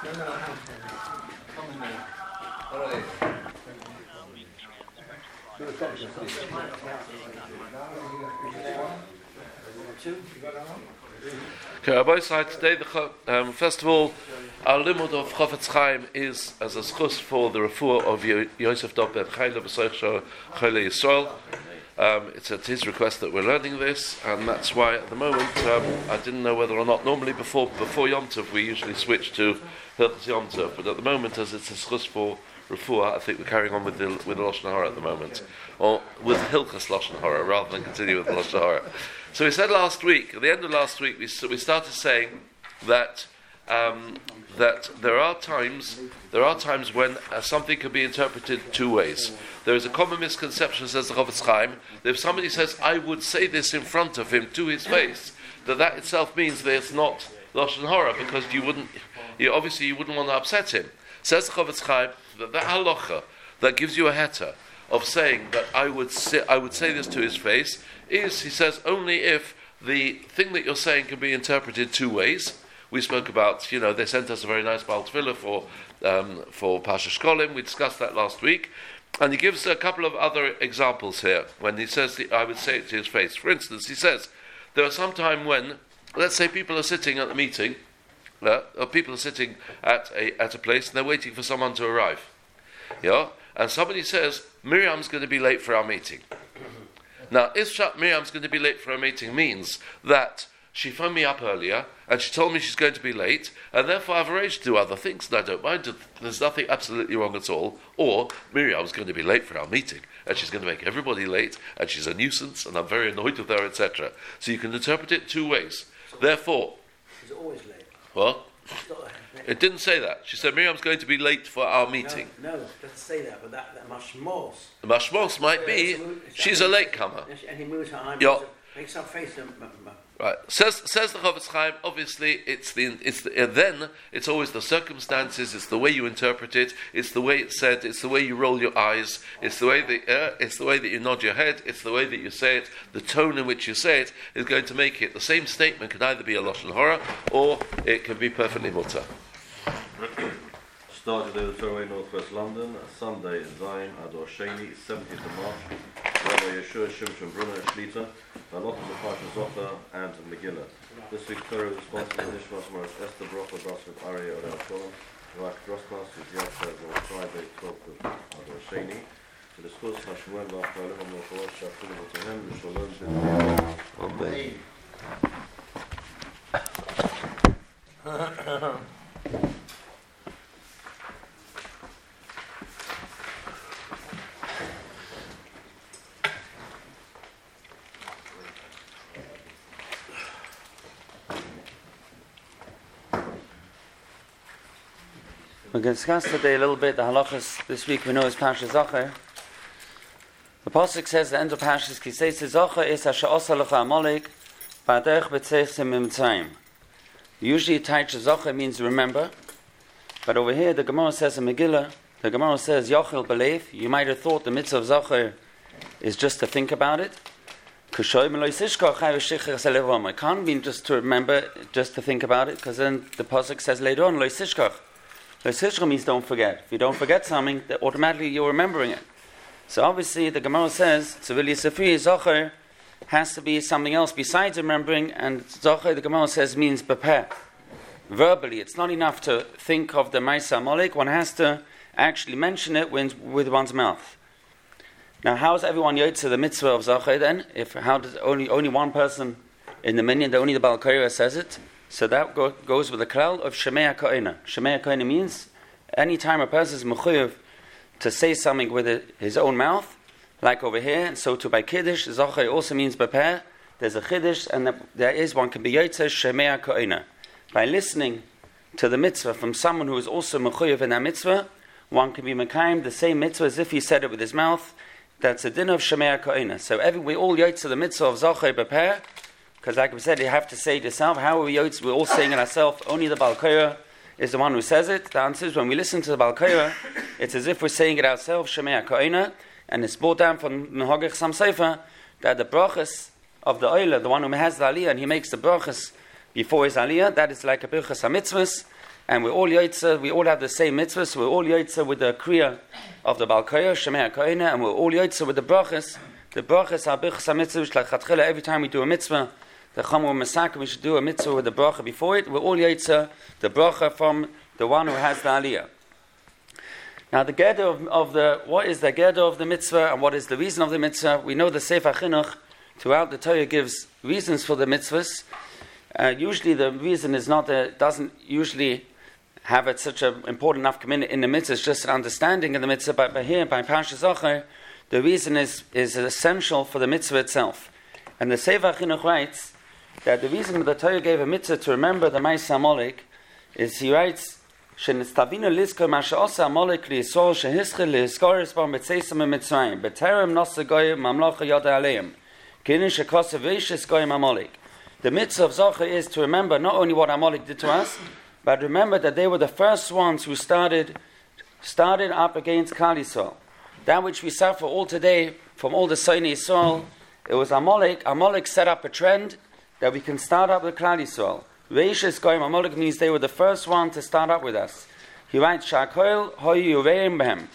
Okay, Rabbi side today. First of all, our limud of Chofetz Chaim is as a schus for the refuah of Yosef Dov ben Chayla b'Soich Chayla Yisrael. It's at his request that we're learning this, and that's why at the moment I didn't know whether or not. Normally before Yom Tov we usually switch to Hilchos Yom Tov, but at the moment, as it's a schus for refuah, I think we're carrying on with the Lashon Hara at the moment, or with Hilchos Lashon Hara rather than continue with the Lashon Hara. So we said last week, at the end of last week, we started saying that that there are times when something can be interpreted two ways. There is a common misconception, says the Chofetz Chaim, that if somebody says, "I would say this in front of him to his face," that itself means that it's not Lashon Hara, because you wouldn't want to upset him. Says the Chofetz Chaim that halacha that gives you a heter of saying that I would say this to his face is, he says, only if the thing that you're saying can be interpreted two ways. We spoke about, they sent us a very nice Baal Tefillah for Pasha Shkolim. We discussed that last week. And he gives a couple of other examples here when he says, I would say it to his face. For instance, he says, there are some time when, let's say people are sitting at a meeting, or people are sitting at a place and they're waiting for someone to arrive. And somebody says, Miriam's going to be late for our meeting. Now, if Miriam's going to be late for our meeting means that she phoned me up earlier and she told me she's going to be late, and therefore I've arranged to do other things and I don't mind it. There's nothing absolutely wrong at all. Or Miriam's going to be late for our meeting and she's going to make everybody late and she's a nuisance and I'm very annoyed with her, etc. So you can interpret it two ways. Therefore, she's always late. What? It didn't say that. She said Miriam's going to be late for our meeting. No, it doesn't say that, but that mashmos. The mashmos might be she's a latecomer. And he moves her eyes, makes some face. Right. Says the Chofetz Chaim. Obviously, then it's always the circumstances. It's the way you interpret it. It's the way it's said. It's the way you roll your eyes. It's the way that you nod your head. It's the way that you say it. The tone in which you say it is going to make it. The same statement can either be a lashon hara or it can be perfectly mutter. Started in the Torah, Northwest London, Sunday in Zion, Ador Sheni, 17th of March. Rabbi Yeshua Shimshon Brunner Shlita, a lot of the Parsha Zohar and Megillah. This week's Torah is sponsored by Nishmas Maris Esther Brocha Basket Ari Odell Sholom, Rak Drosmas, who's Yatsa on Friday, 12th of Ador Sheni. To discuss Hashmuel Lachtalim and Mocholosh Shafilim to him, Shalom Amen. We're going to discuss today a little bit the halachas. This week we know is Parsha Zachar. The pasuk says the end of Parsha Kisei Zachar is Asher Osa Lecha Amalek Ba'derech B'Tzeichem Mitzrayim. Usually Taich Zachar means remember, but over here the Gemara says in Megillah, the Gemara says Yochel Belev. You might have thought the mitzvah of Zachar is just to think about it. It can't be just to remember, just to think about it, because then the pasuk says later on Lo Yisishkach. Lo Yisishkach means don't forget. If you don't forget something, then automatically you're remembering it. So obviously the Gemara says Tzavil Yisafri Zachar has to be something else besides remembering, and Zachar, the Gemara says, means prepare. Verbally, it's not enough to think of the Ma'aseh Amalek. One has to actually mention it with one's mouth. Now, how is everyone yotze the mitzvah of Zachar then? How does only one person in the minyan, only the Baal Korah says it? So that goes with the klal of Shemei HaKoina. Shemei HaKoina means any time a person is mechuyev to say something with his own mouth, like over here, and so too by Kiddush, Zachar also means prepare. There's a Kiddush, and one can be yotze Shemei HaKoina. By listening to the mitzvah from someone who is also mechuyev in that mitzvah, one can be mekayim the same mitzvah as if he said it with his mouth. That's a din of Shemei HaKoina. So we all yotze the mitzvah of Zachar prepare, because like we said, you have to say it yourself. How are we yotze? We're all saying it ourselves. Only the Baal Korah is the one who says it. The answer is when we listen to the Baal Korah, it's as if we're saying it ourselves, Shemei HaKoina, and it's brought down from Nehogich Sam Sefer that the brachas of the Oila, the one who has the Aliyah, and he makes the brachas before his Aliyah, that is like a brachas HaMitzvahs, and we're all Yotze, we all have the same mitzvahs, so we're all Yotze with the Kriya of the Balkoya, Shemei HaKohene, and we're all Yotze with the brachas. The brachas are Birchas HaMitzvah, like Chatchila, every time we do a mitzvah, the Chomer Masaka, we should do a mitzvah with the bracha before it. We're all Yotze, the bracha from the one who has the Aliyah. Now the Geder of the, what is the Geder of the mitzvah, and what is the reason of the mitzvah? We know the Sefer Chinuch, throughout the Torah, gives reasons for the mitzvahs. Usually the reason is not, doesn't usually have it such an important enough commitment in the mitzvah, it's just an understanding of the mitzvah, but here, by Parshas Zachor, the reason is essential for the mitzvah itself. And the Sefer Chinuch writes that the reason the Torah gave a mitzvah to remember the Ma'aseh Amalek is, he writes, שנסתבינו לזכור מה שעושה עמלק לישראל שהזכיר לזכור בו בצאתם ממצרים בטרם נשא גויים ממלכה ידע עליהם כהנה שכוסף וישס גויים עמלק. The mitzvah of Zachor is to remember not only what Amalek did to us, but remember that they were the first ones who started up against Klal Yisrael. That which we suffer all today from all the Soni Yisrael, it was Amalek. Amalek set up a trend that we can start up with Klal Yisrael. Reishis Goyim Amalek means they were the first one to start up with us. He writes, Sha'koil hoyu yuveim behem.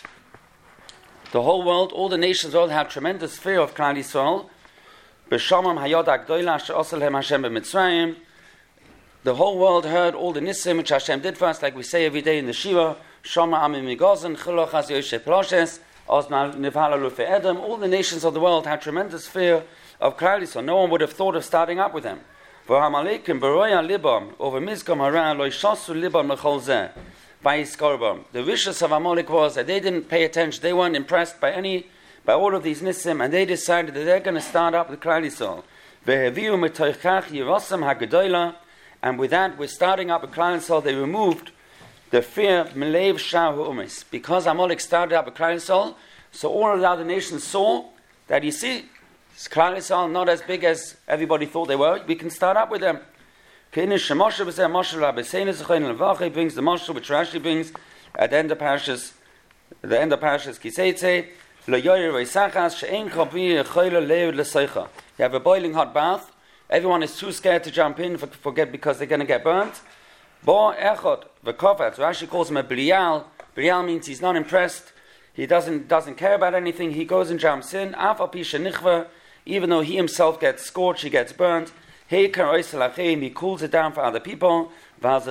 The whole world, all the nations of the world have tremendous fear of Klal Yisrael. B'shamam hayod ha'gdoila asher osel hem Hashem b'Mitzrayim. The whole world heard all the nisim which Hashem did for us, like we say every day in the Shiva. Shama amim migozen chiloch az yoshe ploshes ozna nivhala lufe edom. All the nations of the world had tremendous fear of Klal Yisrael. No one would have thought of starting up with them. V'hamalekim beroya libam over mizgam hara lo yishasu libam lechol zeh v'yiskorbam. The vicious of Amalek was that they didn't pay attention. They weren't impressed by all of these nisim, and they decided that they're going to start up with Klal Yisrael. Ve'heviu metoichach yirosam ha'gedola. And with that, we're starting up with Klal Yisrael. They removed the fear Melev Shahu Umis. Because Amalek started up with Klal Yisrael, so all of the other nations saw that, you see, Klal Yisrael not as big as everybody thought they were. We can start up with them. Brings the Moshe which Rashi brings at the end of Parashas Kiseitze. You have a boiling hot bath. Everyone is too scared to jump in because they're going to get burnt. Bo echot v'kofat. Rashi calls him a Belial. Belial means he's not impressed. He doesn't care about anything. He goes and jumps in. Af al pi shenichva. Even though he himself gets scorched, he gets burnt. He cools it down for other people. On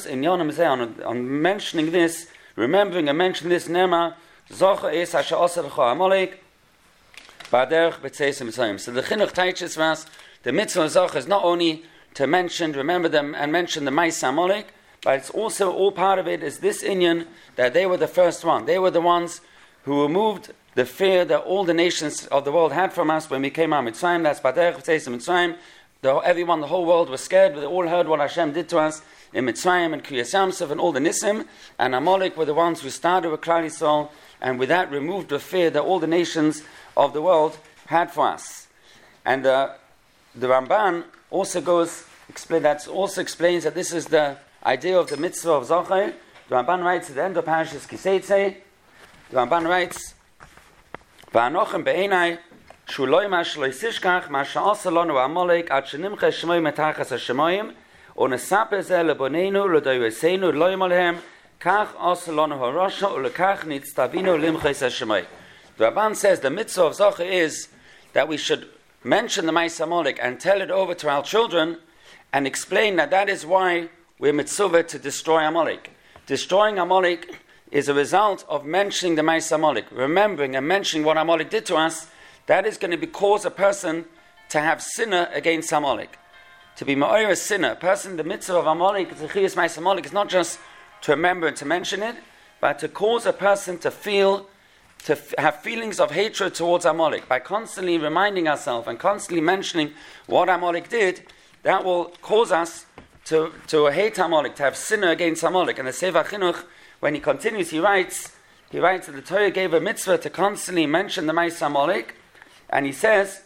mentioning this, remembering and mentioning this, Nema Zocha es asher oseh lecha Amalek b'derech b'tzeis Mitzrayim. So the Chinuch teaches us the mitzvah of Zocha is not only to remember them and mention the Ma'aseh Amalek, but it's also, all part of it is this inyan that they were the first one. They were the ones who removed the fear that all the nations of the world had from us when we came out of Mitzrayim. That's B'derech B'tzeis Mitzrayim. Everyone, the whole world was scared, but they all heard what Hashem did to us in Mitzrayim and Kriyas Yamsuf and all the Nisim. And Amalek were the ones who started with Klal Yisrael, and with that removed the fear that all the nations of the world had for us. And the Ramban also explains that this is the idea of the mitzvah of Zochar. The Ramban writes at the end of Parashas Kiseitze, the Ramban writes, V'anochem be'enai shuloi ma'shloi sishkach ma'sha'asa lonu Amalek ad shenimcha shmoim etachas ha'shemoim u'nesaper zeh lebonenu l'doyresenu loim alhem kach asa lonu ha'rosha u'lekach nitztavinu limchais ha'shemoim. The Ramban says the mitzvah of Zochar is that we should mention the Ma'aseh Amalek and tell it over to our children and explain that is why we're mitzvah to destroy Amalek. Destroying Amalek is a result of mentioning the Ma'aseh Amalek, remembering and mentioning what Amalek did to us. That is going to cause a person to have sinner against Amalek. To be ma'or a sinner, a person, the mitzvah of Amalek, the Chiyas Ma'aseh Amalek, is not just to remember and to mention it, but to cause a person to have feelings of hatred towards Amalek. By constantly reminding ourselves and constantly mentioning what Amalek did, that will cause us to hate Amalek, to have sinner against Amalek. And the Sefer Chinuch, when he continues, he writes that the Torah gave a mitzvah to constantly mention the Ma'aseh Amalek, and he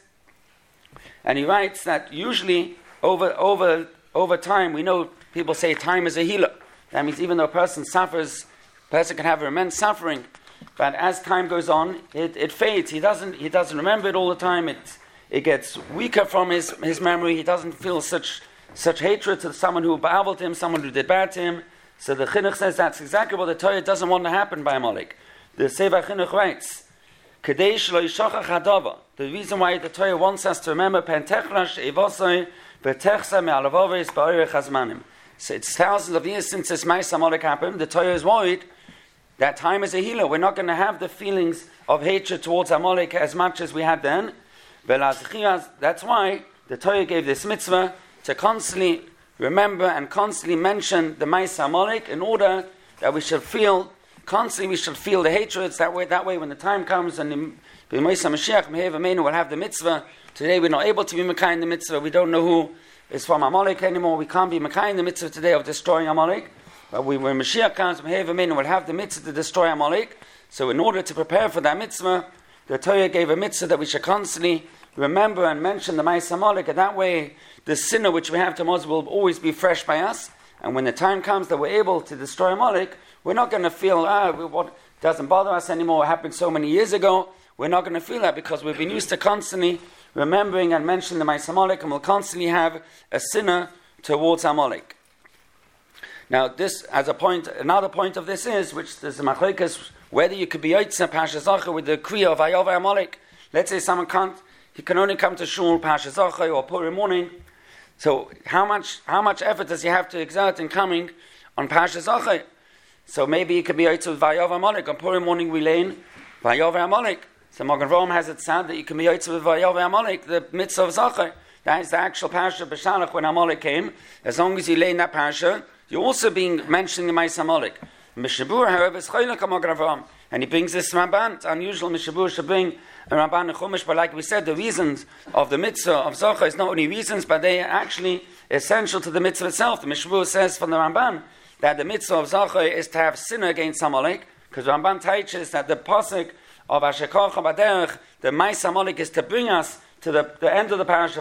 writes that usually over time, we know people say time is a healer. That means even though a person suffers, a person can have immense suffering, but as time goes on, it fades. He doesn't remember it all the time. It gets weaker from his memory. He doesn't feel such hatred to someone who ba'aveled him, someone who did bad to him. So the Chinuch says that's exactly what the Torah doesn't want to happen by Amalek. The Sefer Chinuch writes, Kadesh lo yishachach hadava. The reason why the Torah wants us to remember Pentechrash Evosoi V'techsa me'alavovis ba'orech hazmanim. So it's thousands of years since this Ma'aseh Amalek happened. The Torah is worried that time is a healer. We're not going to have the feelings of hatred towards Amalek as much as we had then. That's why the Torah gave this mitzvah to constantly remember and constantly mention the Ma'aseh Amalek in order that we should feel the hatreds. That way when the time comes and the Ma'aseh Mashiach Mehev Ameinu will have the mitzvah. Today we're not able to be Mekayim the mitzvah. We don't know who is from Amalek anymore. We can't be Mekayim the mitzvah today of destroying Amalek. But when Mashiach comes, Mehev Ameinu will have the mitzvah to destroy Amalek. So in order to prepare for that mitzvah, the Torah gave a mitzvah that we should constantly remember and mention the Ma'aseh Amalek, and that way the sinner which we have to Moses will always be fresh by us. And when the time comes that we're able to destroy Amalek, we're not going to feel, what doesn't bother us anymore, it happened so many years ago. We're not going to feel that because we've been used to constantly remembering and mentioning the Ma'aseh Amalek, and we'll constantly have a sinner towards Amalek. Now, this, as a point, another point of this is, which there's a machlokes, whether you could be Yotzei Parshas Zachor with the Kriya of Vayover Amalek. Let's say someone can't, he can only come to Shul Parshas Zachor or Purim morning. So how much effort does he have to exert in coming on Parshas Zachor? So maybe he could be Yotzei with Vayover Amalek. On Purim morning we learn Vayover Amalek. So Magen Avraham has it said that you can be Yotzei with Vayover Amalek, the mitzvah of Zachor. That is the actual Parsha of Beshalach when Amalek came. As long as you learn that Parsha, you're also being mentioning the Ma'aseh Amalek. Mishabur, however, is Choylek HaMagen Avraham, and he brings this Ramban. It's unusual Mishabur should bring a Ramban and Chumash, but like we said, the reasons of the mitzvah of Zochar is not only reasons, but they are actually essential to the mitzvah itself. The Mishabur says from the Ramban that the mitzvah of Zochar is to have sin against Amalek, because Ramban teaches that the pasuk of Asher Kocha Baderech, the Ma'aseh Amalek, is to bring us to the end of the parasha.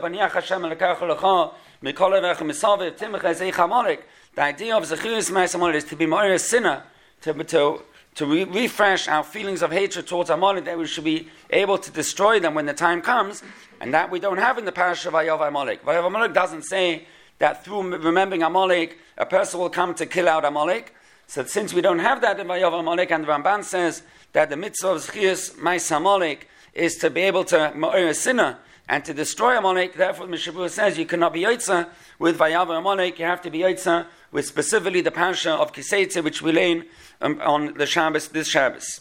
The idea of Zechiris Ma'aseh Amalek is to be more a sinner, to refresh our feelings of hatred towards Amalek, that we should be able to destroy them when the time comes, and that we don't have in the parasha of Vayover Amalek. Vayover Amalek doesn't say that through remembering Amalek, a person will come to kill out Amalek. So since we don't have that in Vayover Amalek, and the Ramban says that the mitzvah of Zechiris Ma'aseh Amalek is to be able to ma'or a sinner and to destroy Amalek, therefore Mishabur says you cannot be Yotzei with Vayover Amalek, you have to be Yotzei with specifically the Parsha of Kiseitze, which we learn on the Shabbos, this Shabbos.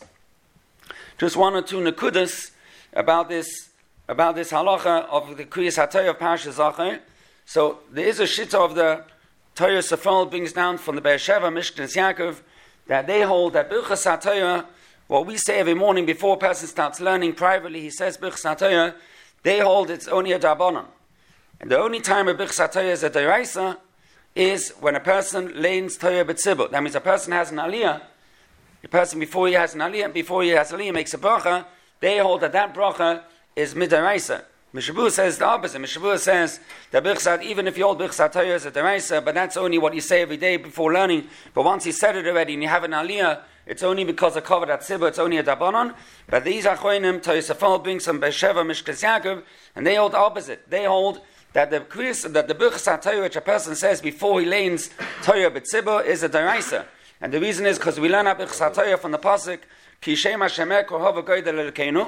Just one or two nekudas about this halacha of the Kriyas HaTorah of Parsha Zachor. So there is a shita of the Torah Sefal brings down from the Be'er-Sheva, Mishknas Yaakov, that they hold that Birchas HaTorah, what we say every morning before a person starts learning privately, he says Birchas HaTorah, they hold it's only a Darbanan. And the only time a Birchas HaTorah is a Deraisa is when a person learns Torah B'tzibur. That means a person has an Aliyah. The person before he has Aliyah makes a bracha. They hold that bracha is Midaraisa. Mishabur says the opposite. Mishabur says that Birchas, even if you hold Birchas HaTorah as a Deraisa, but that's only what you say every day before learning. But once you said it already and you have an Aliyah, it's only because of Kavod HaTzibur, it's only a Dabanon. But these Achronim, Torah Sefal brings from Be'er-Sheva, Mishkas Yaakov, and they hold the opposite. They hold that the Birchas HaTorah, which a person says before he learns Torah B'tzibur, is a Deraisa. And the reason is because we learn our Birchas HaTorah from the pasuk, Ki Shem Hashem Korhov Goydel Elokeinu.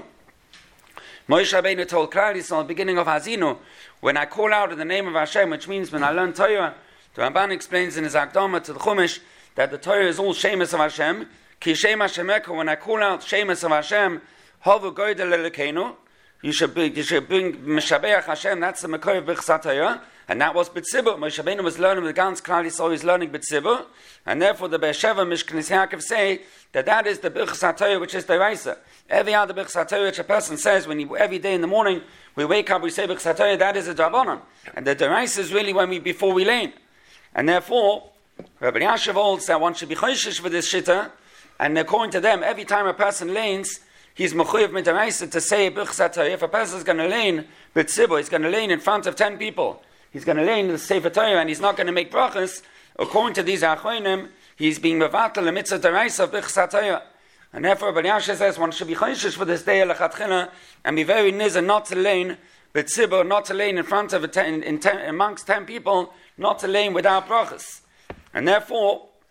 Moshe Rabbeinu told Klal Yisrael at the beginning of Hazinu, when I call out in the name of Hashem, which means when I learn Torah, the Ramban explains in his Akdama to the Chumash that the Torah is all Shemus of Hashem. Ki Shem Hashem when I call out Shemus of Hashem, Hovu Goydel Elokeinu, you should bring Meshabeach Hashem, that's the Mekor of Birchas HaTorah, and that was B'tzibur. Moshe Rabbeinu was learning with the Gans Klal Yisrael, he's learning B'tzibur, and therefore the Be'er-Sheva, Mishknas Yaakov say that is the Birchas HaTorah, which is the Deraisa. Every other Birchas HaTorah which a person says every day in the morning we wake up, we say Birchas HaTorah, that is a Drabanan. And the Deraisa is really before we learn. And therefore, Rabbi Yashav holds that one should be choishish for this shitta, and according to them, every time a person learns, he's mechuyev midaraisa to say Birchas HaTorah. If a person is going to learn b'tzibur, he's going to learn in front of 10 people. He's going to learn the Sefer Torah, and he's not going to make brachas. According to these achronim, he's being mevatel the mitzvah deraisa of Birchas HaTorah. And therefore, Rabbi Yasha says one should be choishish for this day lechatchila and be very nizer not to learn b'tzibur, not to learn in front of amongst 10 people, not to learn without brachas. And therefore,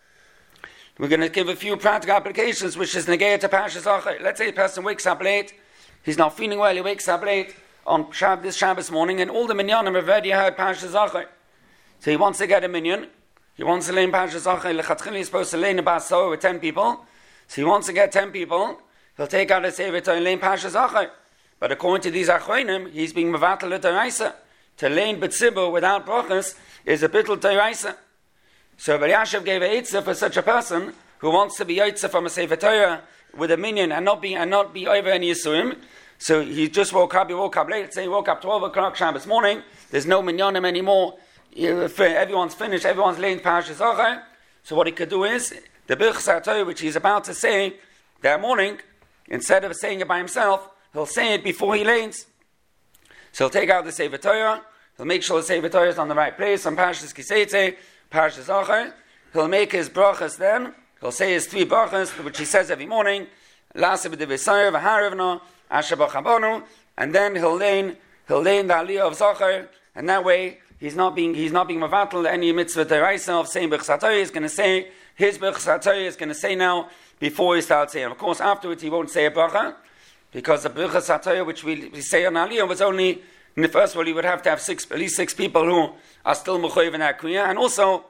We're going to give a few practical applications, which is negaya to Parshas Zachor. Let's say a person wakes up late. He's not feeling well. He wakes up late on this Shabbos morning, and all the minyanim have already heard Parshas Zachor. So he wants to get a minyan. He wants to learn Parshas Zachor. Lechatchila is supposed to learn about Soah with 10 people. So he wants to get 10 people. He'll take out a Sefer Torah and learn Parshas Zachor. But according to these Achronim, he's being mevatel l'Toraisa. To learn B'tzibur without brachas is a bittul Toraisa. So Rabbi Yashiv gave a eitzah for such a person who wants to be yotze from a Sefer Torah with a minyan and not be over any yisurim. So he just woke up late. Let's say he woke up 12 o'clock Shabbos morning. There's no minyanim anymore. Everyone's finished. Everyone's learned Parshas Zachor. So what he could do is the Birchas HaTorah, which he's about to say that morning, instead of saying it by himself, he'll say it before he learns. So he'll take out the Sefer Torah. He'll make sure the Sefer Torah is on the right place on Parshas Kiseitze, Parshas Zachor. He'll make his brachas then. He'll say his 3 brachas, which he says every morning. La'aseh b'divrei v'harivna, asher b'chabonu, and then he'll learn the Aliyah of Zachor, and that way he's not being mevatel any mitzvah deraisa of saying Birchas HaTorah. He's going to say his Birchas HaTorah is going to say now before he starts saying. Of course, afterwards he won't say a bracha, because the Birchas HaTorah which we say on Aliyah was only, in the first of all, he would have to have at least 6 people who are still mechoyev in that kriya, and also,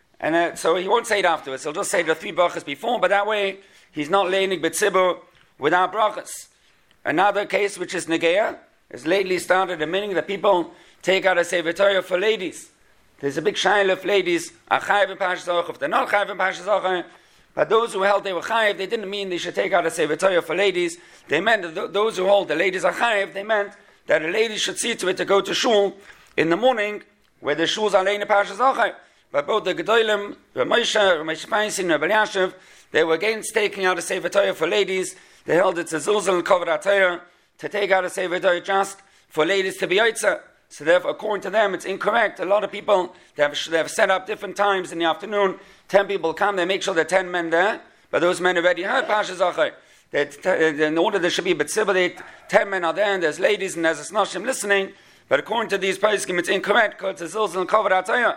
so he won't say it afterwards. He'll just say the 3 brachas before, but that way he's not learning b'tzibur without brachas. Another case which is negeya is lately started a meaning that people take out a Sefer Torah for ladies. There's a big shaila of ladies are chayiv in Parshas Zachor. If they're not chayiv in Parshas Zachor, but those who held they were chayiv, they didn't mean they should take out a Sefer Torah for ladies. They meant that those who hold the ladies are chayiv, they meant that a lady should see to it to go to shul in the morning, where the shuls are laying in Parshas Zachor. But both the Gedolim, Moshe Feinstein, Rabbi Yashiv, they were against taking out a Sefer Torah for ladies. They held it's a zuzal and covered Torah to take out a Sefer Torah just for ladies to be yotze. So therefore, according to them, it's incorrect. A lot of people, they have set up different times in the afternoon. 10 people come, they make sure there are 10 men there. But those men already heard Parshas Zachor. In order there should be B'tzibur, 10 men are there, and there's ladies, and there's a snashim listening. But according to these poskim, it's incorrect, because it's a zuzal and covered Torah.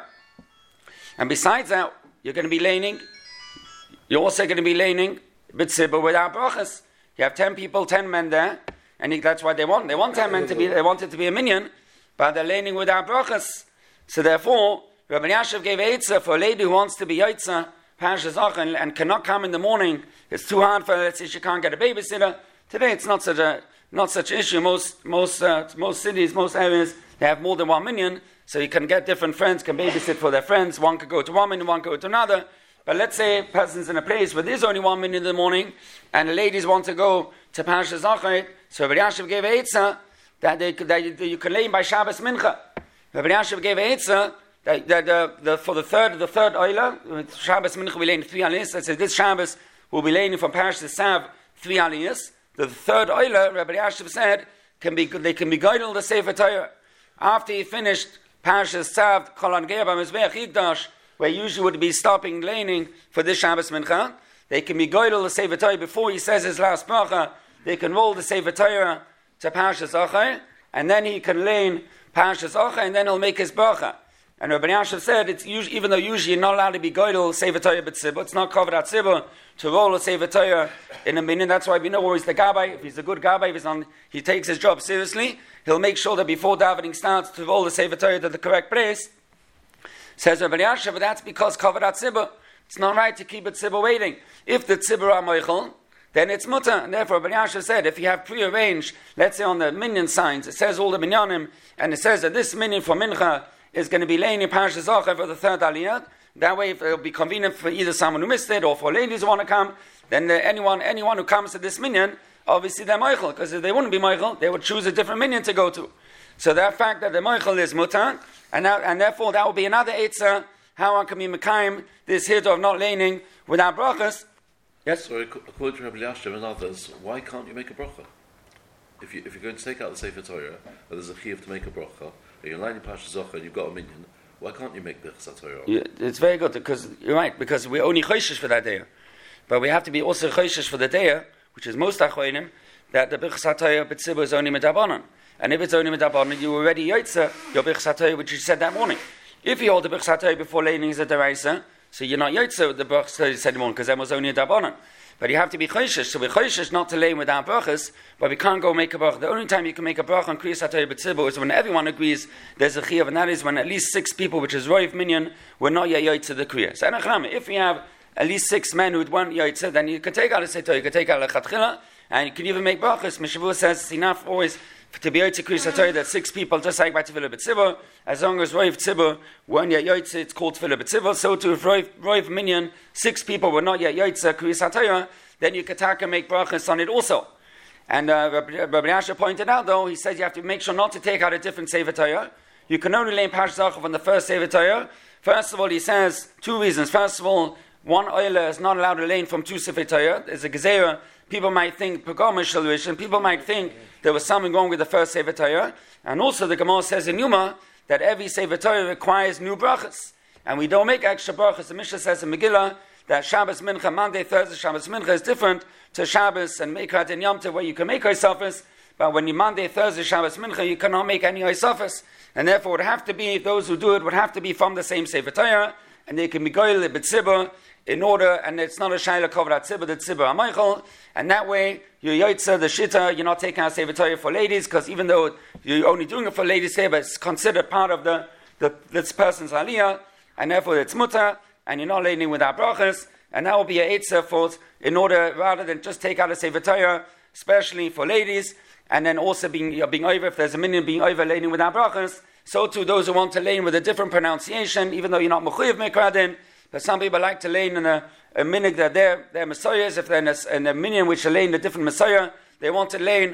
And besides that, you're going to be laning. You're also going to be laning B'tzibur without brachas. You have 10 people, 10 men there, and that's why they want 10 men to be. They want it to be a minyan, but they're laning without brachas. So therefore, Rabbi Yashiv gave eitzah for a lady who wants to be yotze Parshas Zachor and cannot come in the morning. It's too hard for her. Let's say she can't get a babysitter. Today, it's not such an issue. Most cities, most areas, they have more than 1 minyan, so you can get different friends, can babysit for their friends. One could go to one minyan, one could go to another. But let's say a person's in a place where there's only 1 minyan in the morning, and the ladies want to go to Parshas Zachor, so Rabbi Yashiv gave eitzah that you can lay by Shabbos Mincha. Rabbi Yashiv gave eitzah that for the third oila, Shabbos Mincha we lay in 3 aliyahs. Let's say this Shabbos will be laying from Parshas Sav 3 aliyahs. The third oila, Rabbi Yashiv said, they can be guided the Sefer Torah after he finished Parshas Sav Kol Angei B'Mizbeach Yigdash, where usually would be stopping laning for this Shabbos Mincha. They can be guided the Sefer Torah before he says his last bracha. They can roll the Sefer Torah to Parshas Zachor, and then he can lane Parshas Zachor, and then he'll make his bracha. And Rabbi Yashiv said, it's usually, even though usually you're not allowed to be guided Sefer Torah b'tzibur, it's not covered at tzibur to roll a Sefer Torah in a minyan. That's why we know where he's the gabbai. If he's a good gabbai, he takes his job seriously, he'll make sure that before davening starts to roll the Sefer Torah to the correct place. Says Rabbi Yashiv, but that's because covered at tzibur. It's not right to keep it tzibur waiting. If the tzibur are moichel, then it's mutter. And therefore, Rabbi Yashiv said, if you have prearranged, let's say on the minyan signs, it says all the minyanim, and it says that this minyan for mincha is going to be laying in Parshas Zachor for the third aliyah. That way, it'll be convenient for either someone who missed it or for ladies who want to come. Then anyone who comes to this minyan, obviously they're moichel, because if they wouldn't be moichel, they would choose a different minyan to go to. So that fact that the moichel is mutter, and therefore that will be another eitzah. How one can be mekayim this hit of not laning without brachas. Yes? So according to Rabbi Yashiv and others, why can't you make a bracha? If you're going to take out the Sefer Torah, and there's a chiyuv to make a bracha, and you're lying in Parshas Zachor and you've got a minyan, why can't you make the Birchas Torah? Yeah, it's very good, because you're right, because we're only choishish for that day. But we have to be also choishish for the day, which is most achronim, that the Birchas Torah b'tzibur is only midabanan. And if it's only midabanan, you already yotze your Birchas Torah, which you said that morning. If you hold the Birchas Torah before laning is a deraisa, So you're not Yotze with the brachas he said because there was only a Dabonon. But you have to be choishish. So we're choishish not to lay without brachas, but we can't go make a bracha. The only time you can make a bracha on Kriyas HaTorah B'tzibur is when everyone agrees there's a chiyuv, and that is when at least 6 people, which is Roiv Minyan, were not yet Yotze the Kriyas. So if we have at least 6 men who weren't Yotze, then you can take out a Setor, you can take out a Chatchila, and you can even make brachas. Mishavur says it's enough always to be Yotze Kriyas HaTorah that 6 people, just like by Tefillah B'tzibur, as long as Roiv Tzibur weren't yet Yotze, it's called Tefillah B'tzibur. So too, if Roiv Minyan, 6 people were not yet Yotze Kriyas HaTorah, then you can make brachas on it also. And Rabbi Asher pointed out, though, he says you have to make sure not to take out a different Sefer Torah. You can only lay in Parshas Zachav on the first Sefer Torah. First of all, he says 2 reasons. First of all, one oiler is not allowed to lay in from 2 Sefer Torah. There's a gezerah. People might think people might think there was something wrong with the first Sefer Torah. And also the Gemara says in Yuma that every Sefer Torah requires new brachas. And we don't make extra brachas. The Mishnah says in Megillah that Shabbos Mincha, Monday, Thursday, Shabbos Mincha is different to Shabbos and Mekrat and Yom Tov, where you can make Isofis, but when you Monday, Thursday, Shabbos Mincha, you cannot make any Isofis. And therefore it would have to be, those who do it would have to be from the same Sefer Torah, and they can be Goyle B'tzibur in order, and it's not a Shaila Kovrat Tzibur, the Tzibur HaMeichel, and that way, you're Yotze, the Shita, you're not taking out Sefer Torah for ladies, because even though you're only doing it for ladies here, but it's considered part of this person's Aliyah, and therefore it's Mutter, and you're not laying without brachas, and that will be a eitzah for in order rather than just take out a Sefer Torah, especially for ladies, and then also being over, if there's a minyan being over laying without brachas. So too those who want to lay with a different pronunciation, even though you're not mechuyev mikradin, but some people like to lay in a minyan that they're messiahs, if they're in a minyan which are laying a different messiah, they want to lay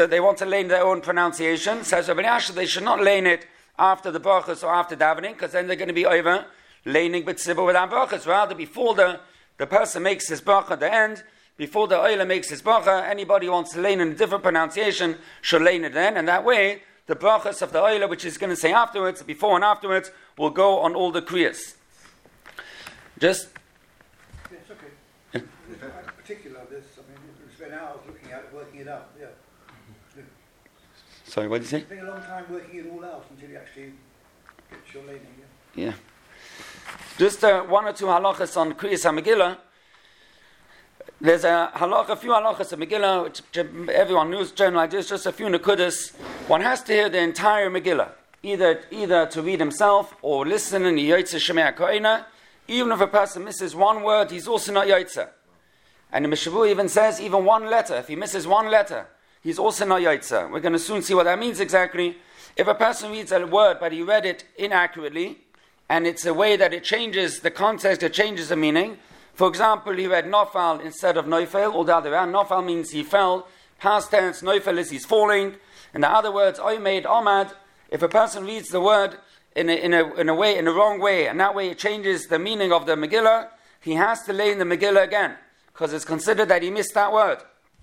in their own pronunciation. Says Rabbi Asher, they should not lay in it after the brachas or after davening, because then they're going to be over laning b'tzibur without brachas. Rather, before the person makes his bracha at the end, before the oiler makes his bracha, anybody who wants to lane in a different pronunciation should lane it then, and that way the brachas of the oiler, which is going to say afterwards, before and afterwards, will go on all the kriyas. Just yes, okay. In particular, this, we spent hours looking at it, working it out. Yeah. Sorry, what did you say? It's been a long time working it all out until you actually get your laning. Yeah. Just 1 or 2 halachas on Kriyas HaMegillah. There's a few halachas of Megillah, which everyone knows, general ideas, just a few nekudas. One has to hear the entire Megillah, either to read himself or listen in the Yotze Shemei HaKoina. Even if a person misses one word, he's also not Yotze. And the Mishavur even says, even one letter, if he misses one letter, he's also not Yotze. We're going to soon see what that means exactly. If a person reads a word, but he read it inaccurately, and it's a way that it changes the context, it changes the meaning. For example, he read Nofal instead of Neufel, or the other way around. Nofal means he fell. Past tense, Neufel is he's falling. In the other words, Oymad, Omad, if a person reads the word in a wrong way, and that way it changes the meaning of the Megillah, he has to lay in the Megillah again, because it's considered that he missed that word.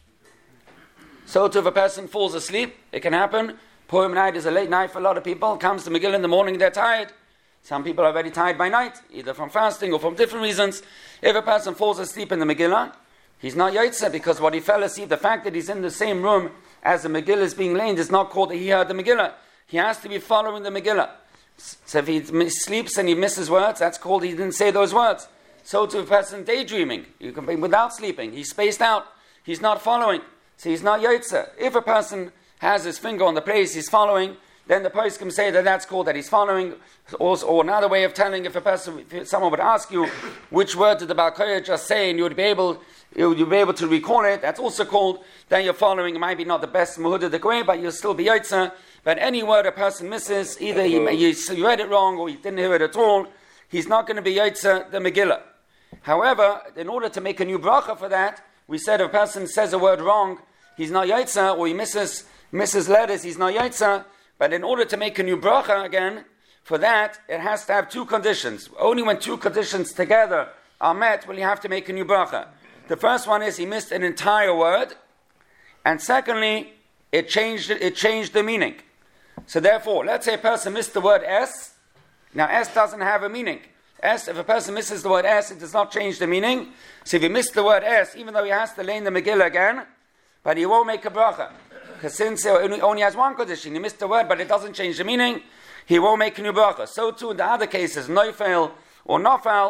So too, if a person falls asleep, it can happen. Purim night is a late night for a lot of people. Comes to Megillah in the morning, they're tired. Some people are very tired by night, either from fasting or from different reasons. If a person falls asleep in the Megillah, he's not Yotze, because what he fell asleep, the fact that he's in the same room as the Megillah is being laid is not called that he heard the Megillah. He has to be following the Megillah. So if he sleeps and he misses words, that's called he didn't say those words. So to a person daydreaming, you can be without sleeping, he's spaced out, he's not following, so he's not Yotze. If a person has his finger on the place he's following, then the post can say that that's called that he's following. Or another way of telling, if someone would ask you which word did the Baal Koyah just say, and you'd be able to recall it, that's also called that you're following. It might be not the best Muhuda way, but you'll still be Yotze. But any word a person misses, either you read it wrong or you didn't hear it at all, he's not going to be Yotze the Megillah. However, in order to make a new bracha for that, we said if a person says a word wrong, he's not Yotze, or he misses letters, he's not Yotze. But in order to make a new bracha again, for that, it has to have 2 conditions. Only when 2 conditions together are met will you have to make a new bracha. The first one is he missed an entire word, and secondly, it changed the meaning. So therefore, let's say a person missed the word S. Now S doesn't have a meaning. S, if a person misses the word S, it does not change the meaning. So if he missed the word S, even though he has to lay in the Megillah again, but he won't make a bracha. Because since he only has one condition, he missed the word, but it doesn't change the meaning, he won't make a new bracha. So too in the other cases, Neufel or Nofal,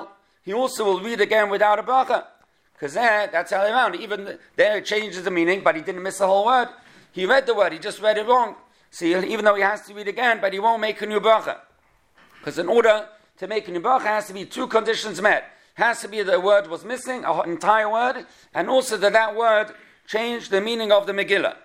he also will read again without a bracha. Because that's how they found it. Even there it changes the meaning, but he didn't miss the whole word. He read the word, he just read it wrong. So even though he has to read again, but he won't make a new bracha. Because in order to make a new bracha, has to be two conditions met. Has to be the word was missing, an entire word, and also that word changed the meaning of the Megillah.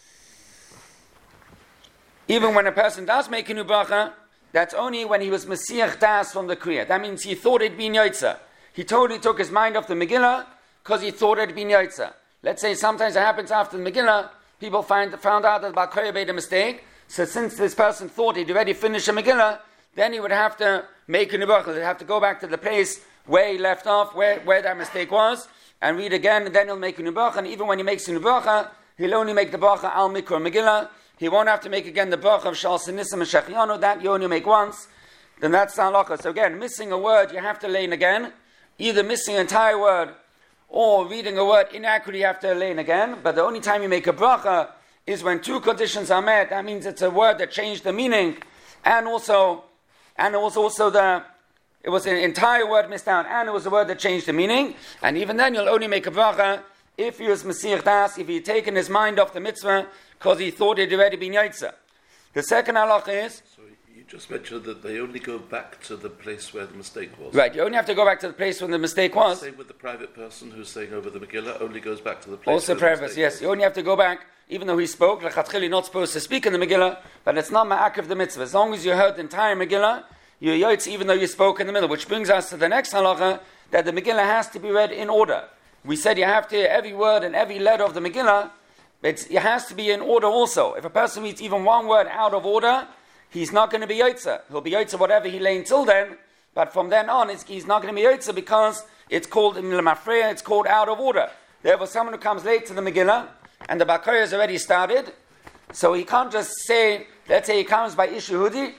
Even when a person does make a new bracha, that's only when he was Mesiach Das from the Kriya. That means he thought it'd be Yoitza. He totally took his mind off the Megillah because he thought it'd be Yoitza. Let's say sometimes it happens after the Megillah, people found out that Bar Kokhba made a mistake. So since this person thought he'd already finished the Megillah, then he would have to make a new bracha. He'd have to go back to the place where he left off, where that mistake was, and read again, and then he'll make a new bracha. And even when he makes a new bracha, he'll only make the bracha al mikra Megillah. He won't have to make again the bracha of Shal Sinissim and Shechianu. That you only make once. Then that's the halacha. So again, missing a word, you have to learn again. Either missing an entire word or reading a word inaccurately, you have to learn again. But the only time you make a bracha is when two conditions are met. That means it's a word that changed the meaning, and also it was an entire word missed out, and it was a word that changed the meaning. And even then, you'll only make a bracha if he was Mesiach Das, if he had taken his mind off the mitzvah because he thought it had already been Yaitza. The second halacha is... So you just mentioned that they only go back to the place where the mistake was. Right, you only have to go back to the place where the mistake was. Same with the private person who's saying over the Megillah, only goes back to the place also where the preface, mistake yes. was. You only have to go back, even though he spoke, L'chatchili not supposed to speak in the Megillah, but it's not ma'akev the mitzvah. As long as you heard the entire Megillah, you're Yaitz even though you spoke in the middle. Which brings us to the next halacha, that the Megillah has to be read in order. We said you have to hear every word and every letter of the Megillah, but it has to be in order also. If a person reads even one word out of order, he's not going to be Yaitza. He'll be Yaitza whatever he lay until then, but from then on, he's not going to be Yaitza because it's called in Lemafreya, it's called out of order. Therefore, someone who comes late to the Megillah, and the Bar Kokhba has already started, so he can't just say, let's say he comes by Ish Yehudi,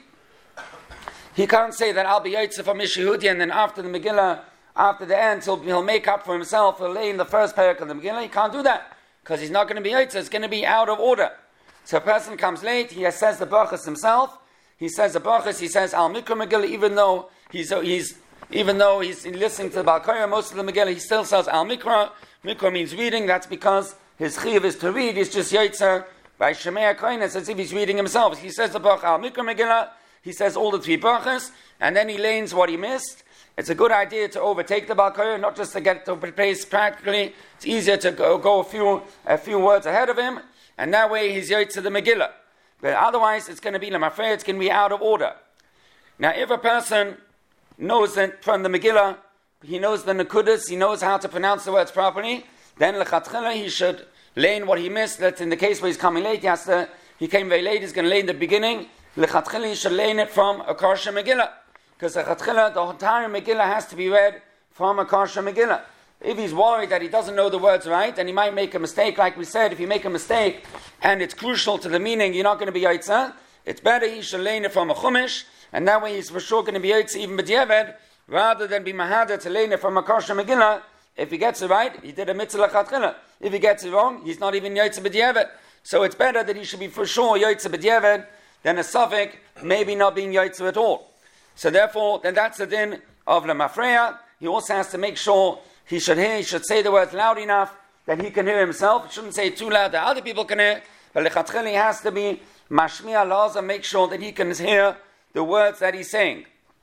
he can't say that I'll be Yaitza from Ish Yehudi, and then after the Megillah, after the end, he'll make up for himself, he'll lay in the first parak of the Megillah. He can't do that, because he's not going to be Yaitza, it's going to be out of order. So a person comes late, he says the brachas himself, he says the brachas, he says Al Mikra Megillah, even though he's listening to the Bar Kokhba, most of the Megillah, he still says Al Mikra. Mikra means reading, that's because his chiyuv is to read, he's just Yaitza by Shemei HaKohen, it's as if he's reading himself. He says the bracha Al Mikra Megillah, he says all the three brachas, and then he lanes what he missed. It's a good idea to overtake the Bar Kokhba, not just to get to a place practically. It's easier to go a few words ahead of him, and that way he's Yaitza the Megillah. But otherwise, it's going to be Lemafreya, it's going to be out of order. Now, if a person knows that from the Megillah, he knows the Nekudas, he knows how to pronounce the words properly, then L'chatchila, he should lane what he missed. That's in the case where he's coming late, he came very late, he's going to lane the beginning. L'chatchila, he should lane it from a Karsha Megillah. Because the entire Megillah has to be read from a Karsha Megillah. If he's worried that he doesn't know the words right, and he might make a mistake, like we said, if you make a mistake and it's crucial to the meaning, you're not going to be Yaitza, it's better he should lane it from a Chumash, and that way he's for sure going to be Yaitza even b'diavad, rather than be Mahada to lane it from a Karsha Megillah. If he gets it right, he did a mitzvah l'chatchila. If he gets it wrong, he's not even Yaitza b'diavad. So it's better that he should be for sure Yaitza b'diavad than a Safek maybe not being Yaitza at all. So therefore, then that's the din of Lemafreya. He also has to make sure he should say the words loud enough that he can hear himself. He shouldn't say it too loud that other people can hear. But Lechatchil, he has to be Mashmiya Laza, make sure that he can hear the words that he's saying.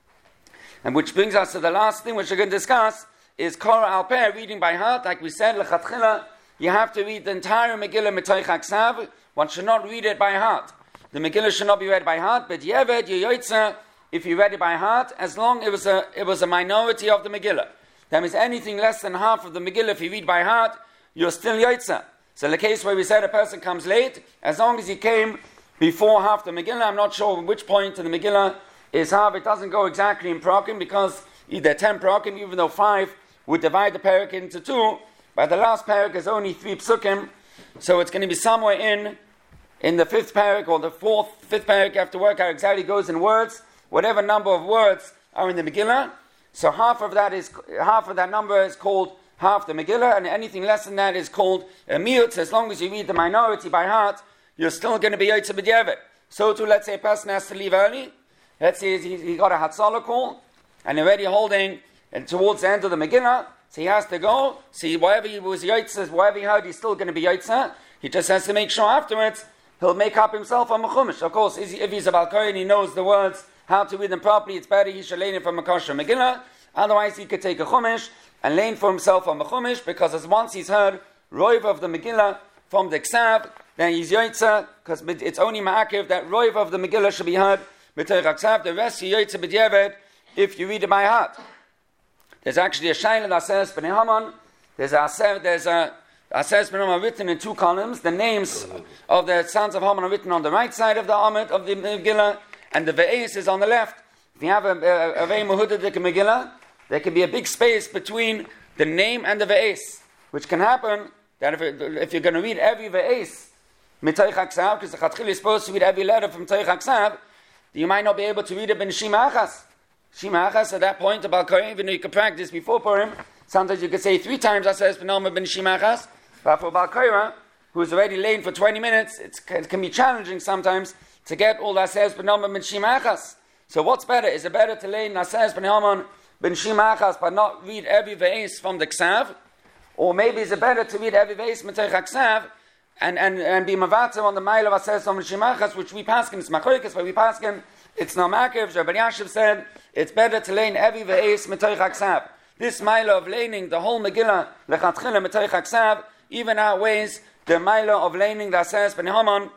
And which brings us to the last thing which we're going to discuss, is Korah Al Peh, reading by heart. Like we said, Lechatchila, you have to read the entire Megillah Mitoich HaKsav. One should not read it by heart. The Megillah should not be read by heart, but Yeved, Yoyotza, if you read it by heart, as long as it was a minority of the Megillah. That means anything less than half of the Megillah, if you read by heart, you're still Yoyotza. So in the case where we said a person comes late, as long as he came before half the Megillah, I'm not sure which point in the Megillah is half. It doesn't go exactly in Prakim, because either 10 Prakim, even though 5 would divide the parak into 2, but the last parak is only 3 psukim, so it's going to be somewhere in the 5th parak, or the 5th parak. You have to work out exactly goes in words, whatever number of words are in the Megillah. So half of that number is called half the Megillah, and anything less than that is called a miut. As long as you read the minority by heart, you're still going to be Yotze B'diavad. So too, let's say a person has to leave early. Let's say he got a Hatzalah call, and already holding and towards the end of the Megillah, so he has to go, see whatever he was Yotze, whatever he heard, he's still going to be Yotze. He just has to make sure afterwards, he'll make up himself on Mechumash. Of course, if he's a Balkoy and he knows the words, how to read them properly, it's better he should learn it from a kosher Megillah. Otherwise, he could take a Chumash and learn for himself on Mechumash, because as once he's heard Roiv of the Megillah from the Ksav, then he's Yotze, because it's only Ma'akiv that Roiv of the Megillah should be heard B'Torah Ksav. The rest you Yotze B'Diavad if you read it by heart. There's actually a Shaila that says B'nei Haman. There's a Aseres B'nei Haman written in 2 columns. The names of the sons of Haman are written on the right side of the Amud of the Megillah, and the Ve'es is on the left. If you have a Vei Mehudadik Megillah, there can be a big space between the name and the Ve'es, which can happen that if you're going to read every Ve'es Mitoich HaKsav, because the Chatchil is supposed to read every letter from Mitoich HaKsav, you might not be able to read it in Shima Achas. Shima Achas, at that point, about Kohen, even though you could practice before Purim, sometimes you could say 3 times Aseres B'nei Haman ben Shima Achas, but for Baal Korah, who's already late for 20 minutes, it can be challenging sometimes to get all the Aseres B'nei Haman ben Shima Achas. So what's better? Is it better to learn Aseres B'nei Haman ben Shima Achas but not read every Ve'es from the Ksav? Or maybe is it better to read every Ve'es Mitoich HaKsav and be Mavatzah on the mile of Aseres B'nei Shima Achas, which we paskin, it's Machoikas, but we paskin, it's not Makiv. Rabbi Yashiv said it's better to learn every Ve'es Mitoich HaKsav. This mile of learning the whole Megillah Lechatchila Mitoich HaKsav even outweighs the mile of learning the Aseres B'nei Haman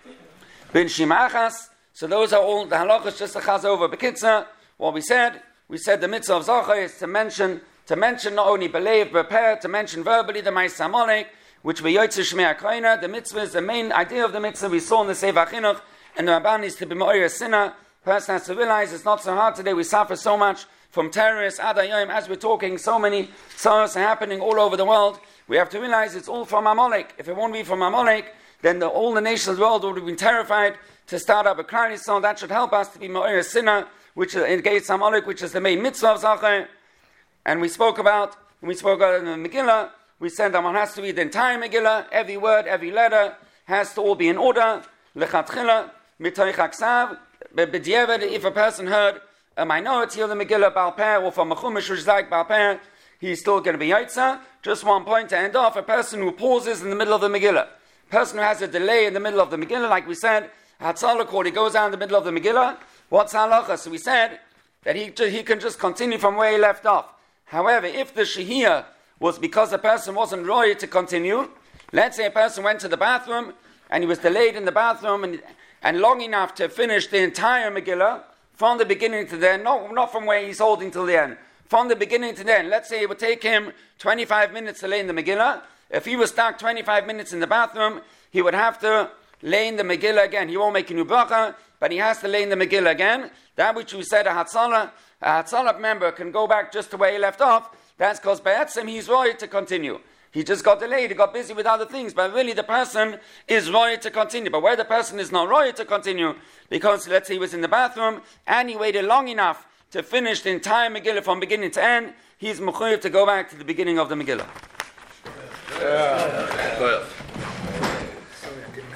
ben Shima Achas. So those are all the halachas, just to chaz over Bekitza. What we said the mitzvah of Zochar is to mention not only believe, prepare, to mention verbally the Ma'aseh Amalek, which we Yotze Shmei HaKoina. The mitzvah is the main idea of the mitzvah we saw in the Sefer Chinuch, and the Rabban is to be Me'oyer Sinah. Person has to realize it's not so hard today. We suffer so much from terrorists, Adayim, as we're talking, so many sorrows are happening all over the world. We have to realize it's all from Amalek. If it won't be from Amalek, then all the nations of the world would have been terrified to start up a Klal Yisrael. That should help us to be Me'oyer Sinah, which is against Amalek, which is the main mitzvah of Zachar. And we spoke about in the Megillah, we said that one has to read the entire Megillah, every word, every letter has to all be in order. Lechatchila, Mitoich HaKsav. B'diavad, if a person heard a minority of the Megillah Baal Peh, or from a Chumash which is like Baal Peh, he's still going to be Yotze. Just one point to end off: a person who pauses in the middle of the Megillah, a person who has a delay in the middle of the Megillah, like we said, Hatzalah Kor, he goes down in the middle of the Megillah. What's halacha? So we said that he can just continue from where he left off. However, if the shehiyah was because the person wasn't roy to continue, let's say a person went to the bathroom and he was delayed in the bathroom and long enough to finish the entire Megillah from the beginning to the end, not from where he's holding till the end, from the beginning to the end. Let's say it would take him 25 minutes to lay in the Megillah. If he was stuck 25 minutes in the bathroom, he would have to lay in the Megillah again. He won't make a new bracha, but he has to lay in the Megillah again. That which we said, a Hatzalah member can go back just to where he left off. That's because Ba'etzim he's roy to continue. He just got delayed, he got busy with other things, but really the person is roy to continue. But where the person is not roy to continue, because let's say he was in the bathroom and he waited long enough to finish the entire Megillah from beginning to end, he's mechuyev to go back to the beginning of the Megillah.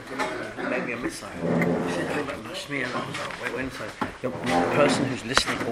Maybe a missile. The person who's listening